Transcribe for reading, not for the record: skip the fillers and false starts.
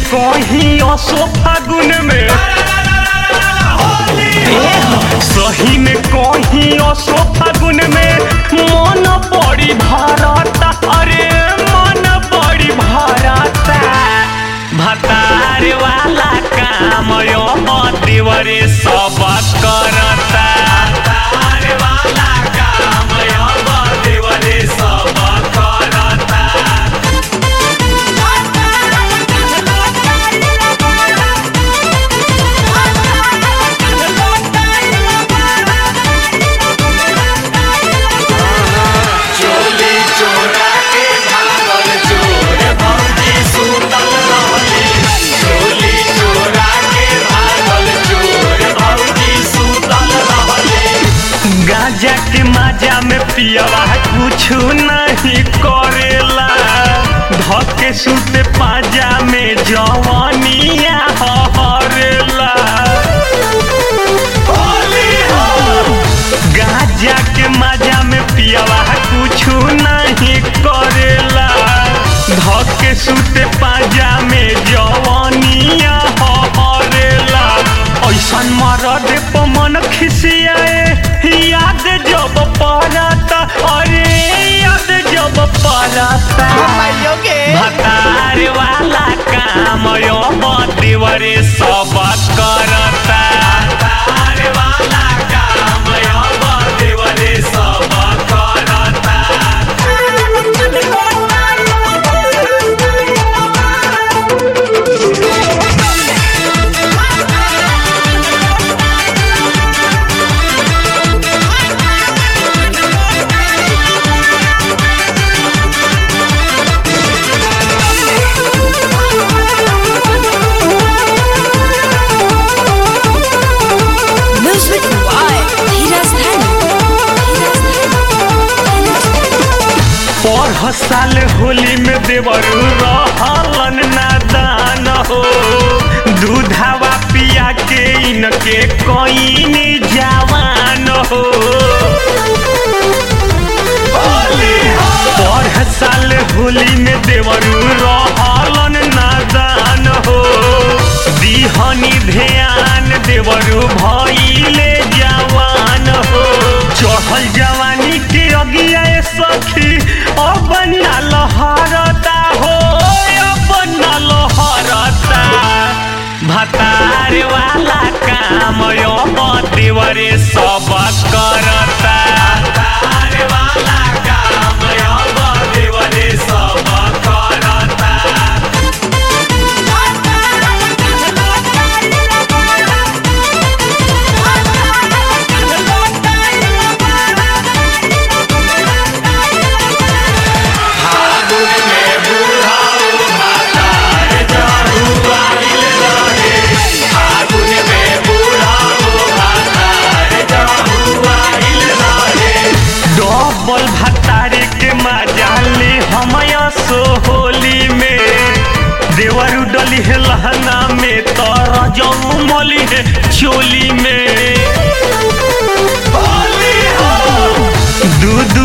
कहीं असो फागुन में सही में कहीं असो फागुन में मन बड़ी भरता। अरे मन बड़ी भरता भतार वाला काम यो देवरे सब करता। भतार वाला काम यो देवरे सब करता। गांजा के माजा में पियवा कुछ नहीं करेला धके सुते पाजा में जवानिया हरेला। गांजा के माजा में पियवा कुछ नहीं करेला धके सुते पाजा में जवानिया हरेला। ऐसन मरद पे मन खिसियाए याद जब पड़ता। अरे याद जब पड़ता भतार वाला काम यो देवरे सब करता। भतार वाला काम यो देवरे सब करता। साल होली में देवरू रहलन नादान हो दूधावा पिया के इनके कोई जवान हो। पर साल होली में देवरू रहलन नादान हो दिहनी ध्यान देवरू भइले जवान हो। चढ़ल जवानी के अगिया सखी अब ना लहरता हो अब ना लहरता भतार वाला काम यो देवरे सब करता। भतार वाला काम यो देवरे सब करता। भतारे के मजाले हमया सो होली में देवरू डली है लहना में तोरा जाऊ मोली है चोली में। दूध